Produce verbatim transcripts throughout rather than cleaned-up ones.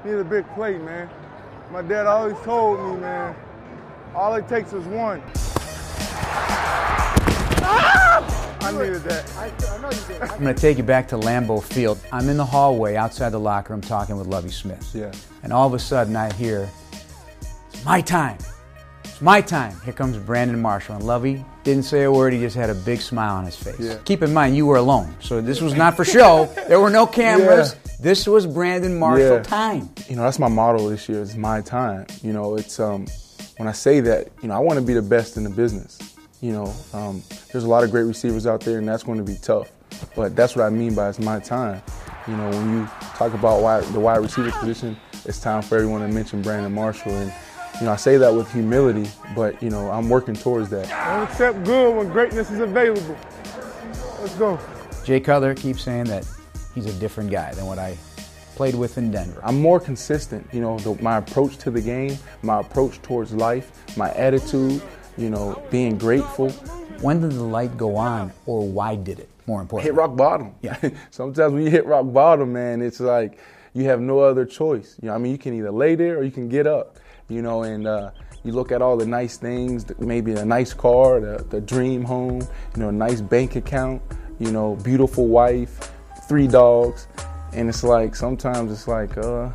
need a big play, man. My dad always told me, man, all it takes is one. I needed that. I, I know you did. I'm going to take you back to Lambeau Field. I'm in the hallway outside the locker room talking with Lovie Smith. Yeah. And all of a sudden I hear, it's my time. It's my time. Here comes Brandon Marshall. And Lovie didn't say a word. He just had a big smile on his face. Yeah. Keep in mind, you were alone. So this was not for show. There were no cameras. Yeah. This was Brandon Marshall yeah. time. You know, that's my motto this year. It's my time. You know, it's um, when I say that, you know, I want to be the best in the business. You know, um, there's a lot of great receivers out there, and that's going to be tough. But that's what I mean by it's my time. You know, when you talk about wide, the wide receiver position, it's time for everyone to mention Brandon Marshall. And, you know, I say that with humility, but, you know, I'm working towards that. Don't accept good when greatness is available. Let's go. Jay Cutler keeps saying that he's a different guy than what I played with in Denver. I'm more consistent. You know, the, my approach to the game, my approach towards life, my attitude, you know, being grateful. When did the light go on, or why did it, more important? Hit rock bottom. Yeah. Sometimes when you hit rock bottom, man, it's like you have no other choice. You know, I mean, you can either lay there or you can get up, you know, and uh, you look at all the nice things, maybe a nice car, the, the dream home, you know, a nice bank account, you know, beautiful wife, three dogs, and it's like sometimes it's like, uh,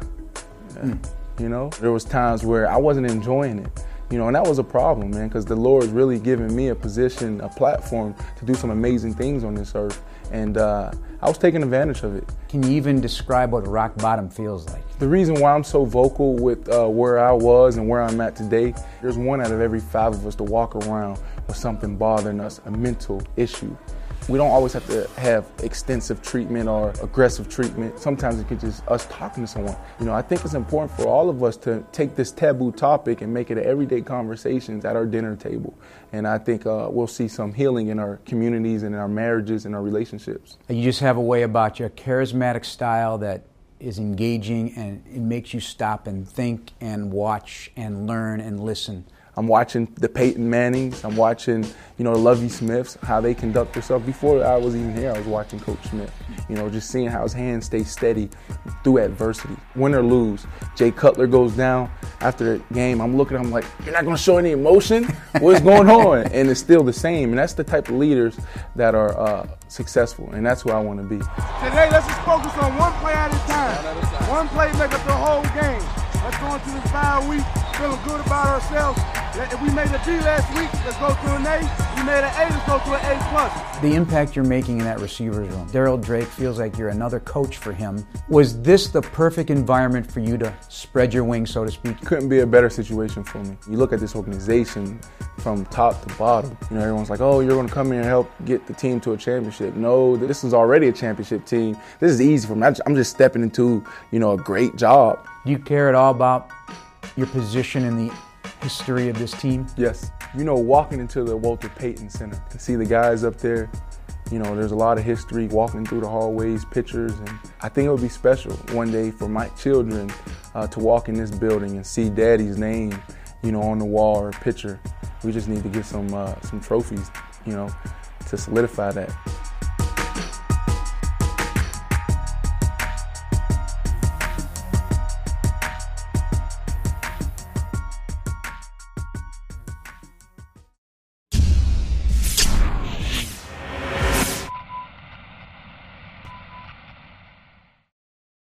mm. you know, there was times where I wasn't enjoying it. You know, and that was a problem, man, because the Lord's really given me a position, a platform to do some amazing things on this earth. And uh, I was taking advantage of it. Can you even describe what rock bottom feels like? The reason why I'm so vocal with uh, where I was and where I'm at today, there's one out of every five of us to walk around with something bothering us, a mental issue. We don't always have to have extensive treatment or aggressive treatment. Sometimes it could just us talking to someone. You know, I think it's important for all of us to take this taboo topic and make it an everyday conversations at our dinner table. And I think uh, we'll see some healing in our communities and in our marriages and our relationships. You just have a way about you, a charismatic style that is engaging, and it makes you stop and think and watch and learn and listen. I'm watching the Peyton Mannings. I'm watching, you know, the Lovie Smiths, how they conduct themselves. Before I was even here, I was watching Coach Smith. You know, just seeing how his hands stay steady through adversity. Win or lose, Jay Cutler goes down after the game. I'm looking at him like, you're not going to show any emotion? What's going on? And it's still the same. And that's the type of leaders that are uh, successful. And that's who I want to be. Today, let's just focus on one play at a time. One play make up the whole game. Let's go into this bye week feeling good about ourselves. If we made a B last week, let's go to an A. We made an A, let's go to an A plus. The impact you're making in that receivers room. Daryl Drake feels like you're another coach for him. Was this the perfect environment for you to spread your wings, so to speak? Couldn't be a better situation for me. You look at this organization from top to bottom. You know, everyone's like, oh, you're going to come here and help get the team to a championship. No, this is already a championship team. This is easy for me. I'm just stepping into, you know, a great job. Do you care at all about your position in the history of this team? Yes. You know, walking into the Walter Payton Center, to see the guys up there, you know, there's a lot of history, walking through the hallways, pictures, and I think it would be special one day for my children uh, to walk in this building and see Daddy's name, you know, on the wall or a picture. We just need to get some uh, some trophies, you know, to solidify that.